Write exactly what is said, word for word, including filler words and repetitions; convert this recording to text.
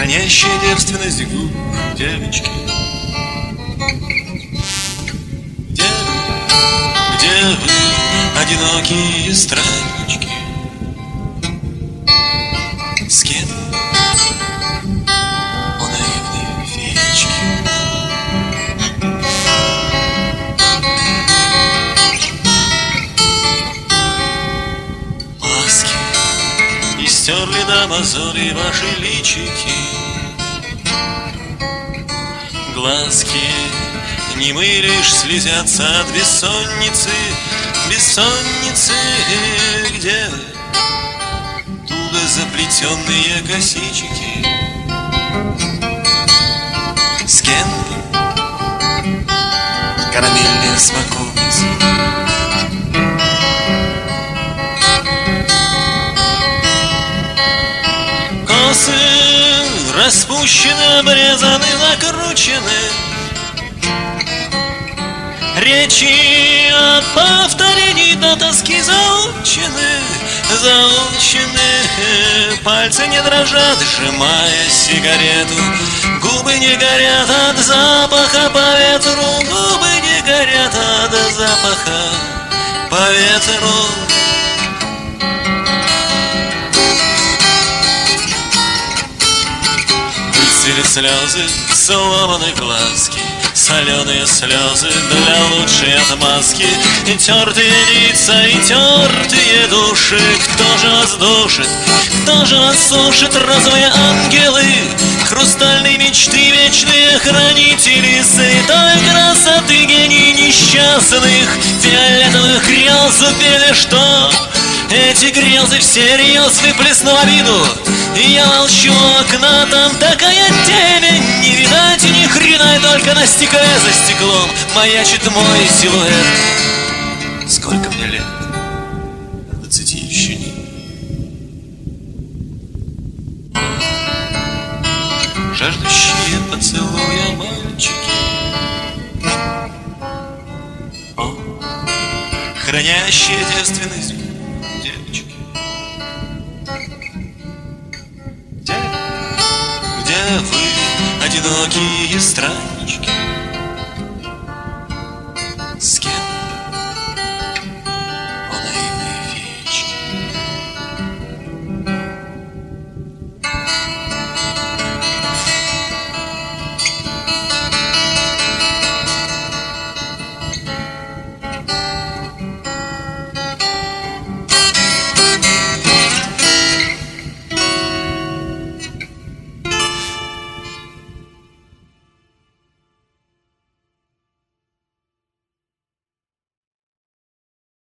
хранящая девственность губ девочки. Где вы, где вы, одинокие страннички? С кем у наивной феечки? Маски и стерли до мозолей ваши личики. Глазки немые лишь слезятся от бессонницы. Бессонницы, где туго заплетенные косички? С кем карамельные смоковницы? Косы распущены, обрезаны, накручены. Речи о повторении до тоски заучены, заучены. Пальцы не дрожат, сжимая сигарету. Губы не горят от запаха по ветру. Губы не горят от запаха по ветру. Выцвели слезы, сломаны глазки, соленые слезы для лучшей отмазки. И тертые лица, и тертые души. Кто же вас душит, кто же вас сушит? Розовые ангелы, хрустальные мечты, вечные хранители святой красоты, гений несчастных фиолетовых грез упели, что эти грезы всерьез выплесну обиду. И я молчу, окна там такая темень, не видать ни хрена, и только на стекле за стеклом маячит мой силуэт. Сколько мне лет? Двадцати еще нет. Жаждущие поцелуя мальчики, о, хранящие девственность девочки. Где вы, одинокие